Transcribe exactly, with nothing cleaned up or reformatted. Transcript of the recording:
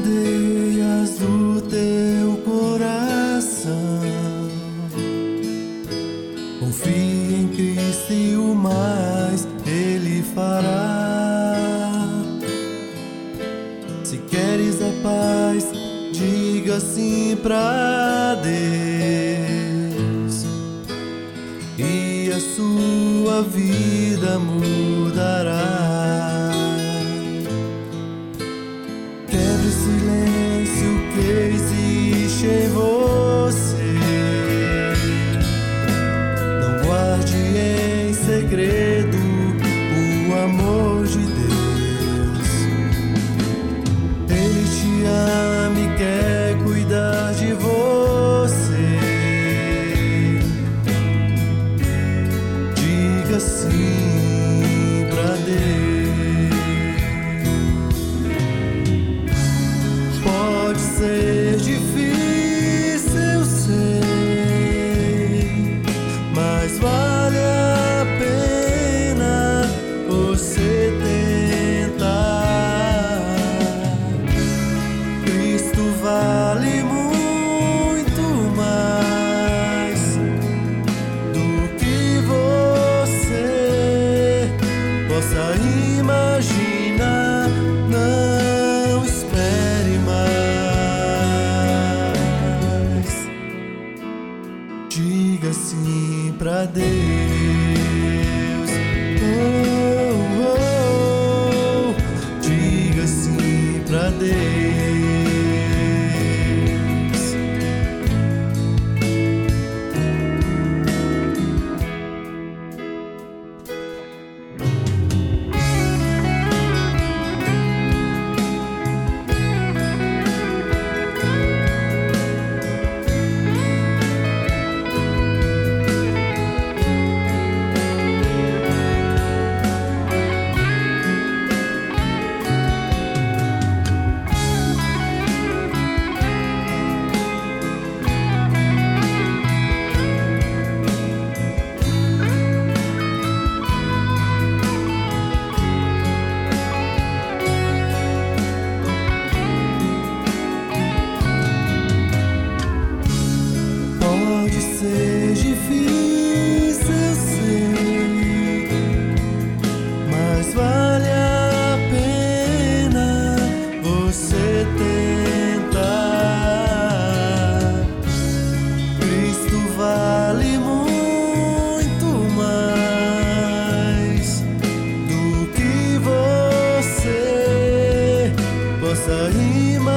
aldeias do teu coração. Confie em Cristo e o mais Ele fará. Se queres a paz, diga sim pra Deus, e a sua vida mudará. Quebre o silêncio que existe em você. Não guarde em segredo o amor de Deus. Ele te ama e quer cuidar de você. Diga sim pra Deus. Pode ser difícil, eu sei, mas vale a pena você tentar. Cristo vale muito mais do que você possa imaginar. Não espere mais. Diga sim pra Deus. Oh, oh, oh. Diga sim pra Deus. Pode ser difícil, eu sei, mas vale a pena você tentar. Cristo vale muito mais do que você possa imaginar.